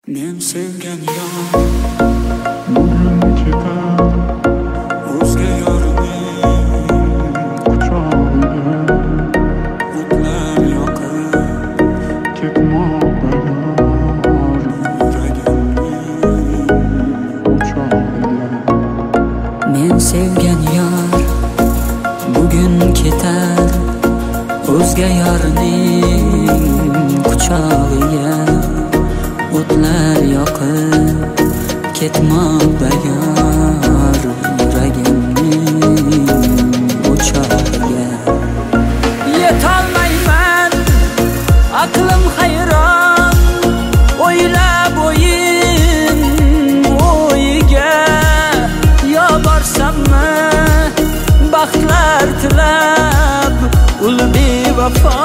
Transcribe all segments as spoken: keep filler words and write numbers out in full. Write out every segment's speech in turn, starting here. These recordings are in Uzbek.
Men sevgan yor bugun ketar o'zga yorning quchog'iga o'tlar yoqib ketmoqda yor yuragimning o'chog'iga. Men sevgan yor bugun ketar o'zga yorning quchog'iga o'tlar yoqib ketmoqda yor yuragimning o'chog'iga. Yetolmayman, aqlim hayron, o'ylab o'yin o'yiga. Yo borsammi baxtlar tilab ul bevafo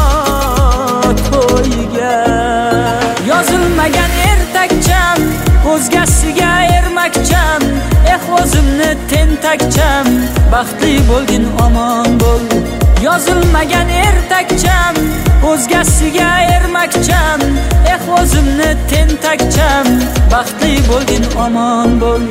to'yiga. Yozilmagan ertakcham, o'zgasiga ermakcham, eh o'zimni tentakcham, baxtli bo'lgin omon bo'l. Yozilmagan ertakcham, o'zgasiga ermakcham, eh o'zimni tentakcham, baxtli bo'lgin omon bo'l.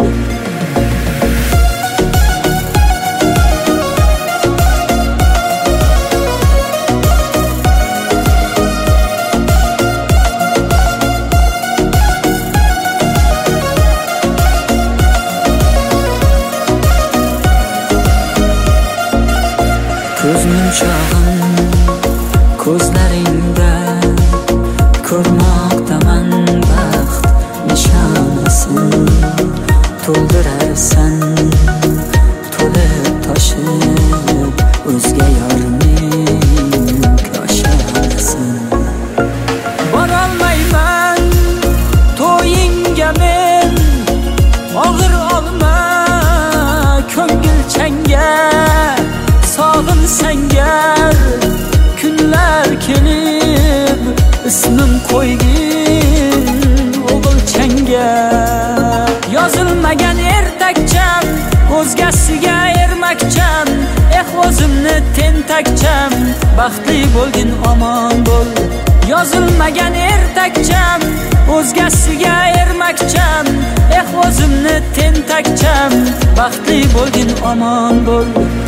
Ko'z munchog'im ko'zlaringda ko'rmoqdaman baxt nishonasin. To'ldirarsan to'lib toshib o'zga yorning koshanasin. Borolmayman to'yingga men, og'ir olma ko'ngil changa. Sog'in sangar kunlar kelib ismim qo'ygin o'g'ilchanga. Yozilmagan ertakcham, o'zgasiga ermakcham, eh o'zimni tentakcham, baxtli bo'lgin omon bo'l. Yozilmagan ertakcham, o'zgasiga ermakcham, eh o'zimni tentakcham, baxtli bo'lgin omon bo'l.